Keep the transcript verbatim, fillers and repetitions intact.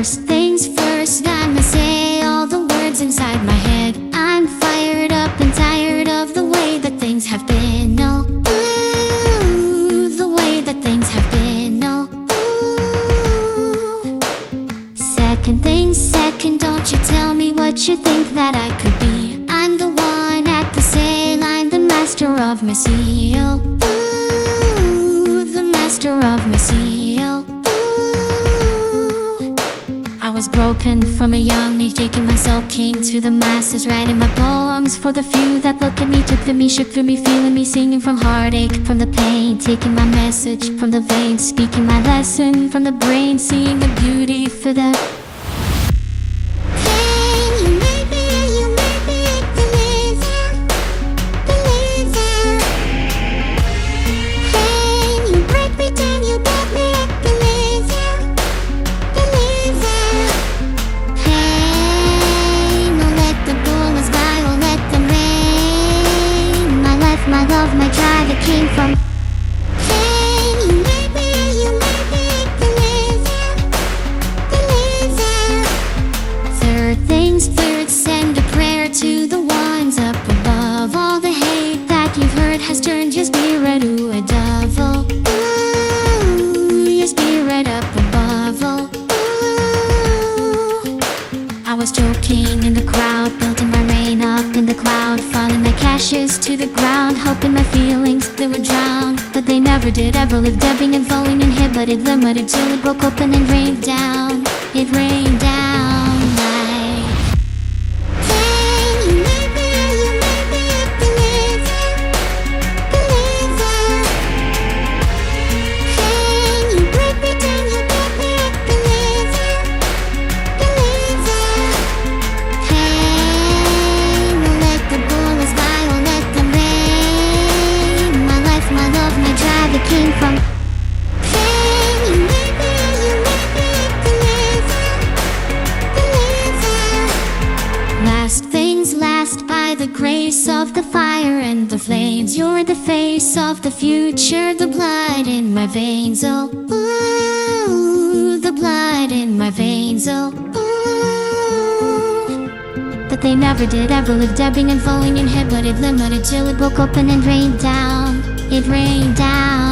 First things first, I'ma say all the words inside my head. I'm fired up and tired of the way that things have been. Oh, ooh, the way that things have been. Oh, ooh. Second things second, don't you tell me what you think that I could be. I'm the one at the sail, I'm the master of my sea. Oh, ooh, the master of my sea. Oh, I was broken from a young age, taking myself king to the masses, writing my poems for the few that look at me, took to me, shook through me, feeling me, singing from heartache, from the pain, taking my message from the veins, speaking my lesson from the brain, seeing the beauty for the my love, my drive, it came from pain. You made me, you made me deliver, deliver. Third things third, send a prayer to the ones up above. All the hate that you've heard has turned your spirit to a dove. Oh, ooh, your spirit up above. Oh, ooh. I was choking in the crowd, building my rain up in the cloud, falling like ashes to the ground, hoping my feelings they would drown, but they never did. Ever lived ebbing and flowing in here, but it limited till it broke open and rained down. It rained down like pain. You made me, you made me deliver, deliver. Pain, you break me down, you break me up, deliver, deliver. Pain, oh let the bullets by, oh let them rain. My life, my love, my drive, it came from pain. You made me, you made me deliver, deliver. Last things last, by the grace of the fire and the flames. You're the face of the future, the blood in my veins. Oh, ooh, the blood in my veins. Oh, ooh. But they never did, ever lived ebbing and flowing in here, but it limited till it broke open and rained down. It rained down.